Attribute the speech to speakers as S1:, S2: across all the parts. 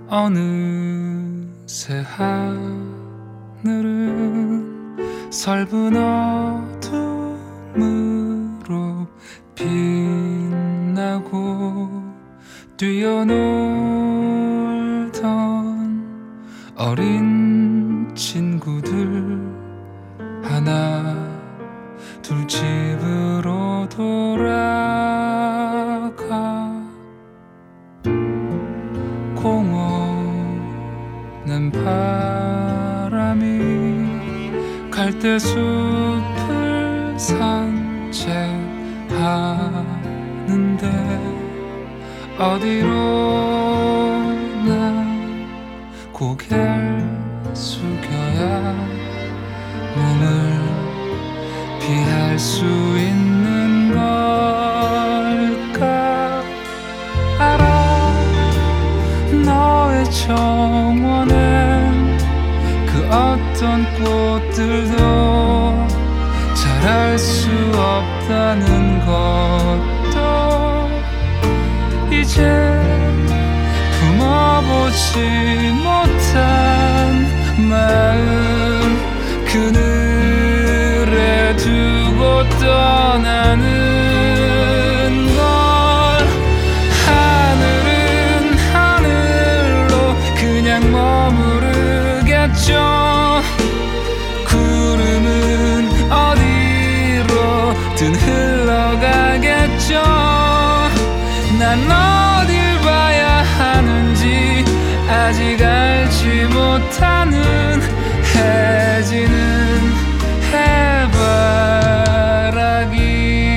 S1: 어느새 하늘은 설분 어둠으로 빛나고 뛰어놀던 어린 친구들 하나 둘 집으로 돌아가. 공원은 바람이 갈대숲을 산책하는데 어디로나 고개를 숙여야 몸을 피할 수 있는 걸까. 알아, 너의 정원엔 그 어떤 꽃들도 자랄 수 없다는 것도 이제 품어보지 못한 마음 그늘에 두고 떠나는 걸. 하늘은 하늘로 그냥 머무르겠죠. 구름은 어디로든 흘러가겠죠. 난 어딜 봐야 하는지 아직 알지 못하는 해지는 해바라기.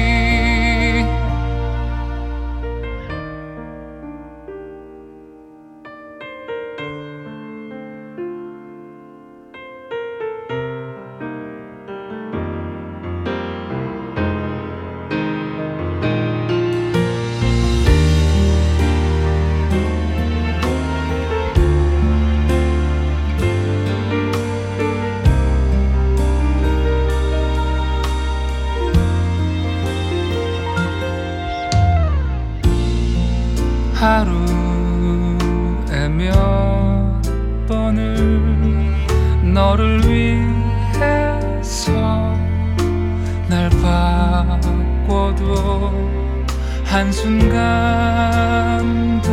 S1: 하루에 몇 번을 너를 위해서 날 바꿔도 한순간도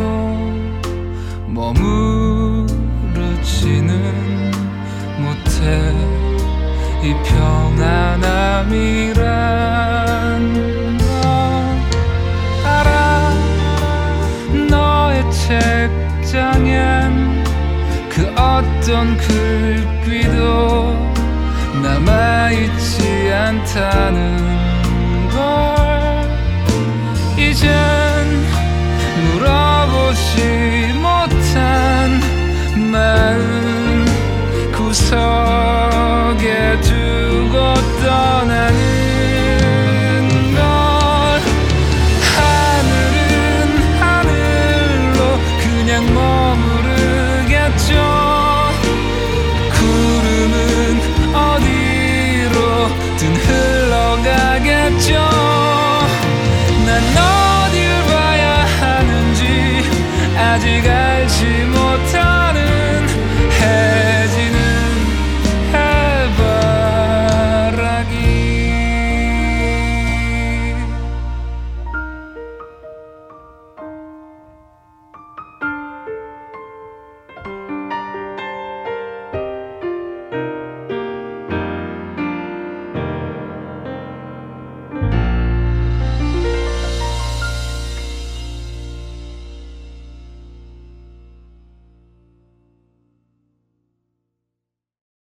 S1: 머무르지는 못해. 이 평안함이란 건 알아. 너의 책장엔 그 어떤 글귀도 남아있지 않다는 걸. 이젠 물어보지 못한 마음 구석에 두고 떠나는 걸. 머무르겠죠. 구름은 어디로든 흘러가겠죠. 난 어딜 봐야 하는지 아직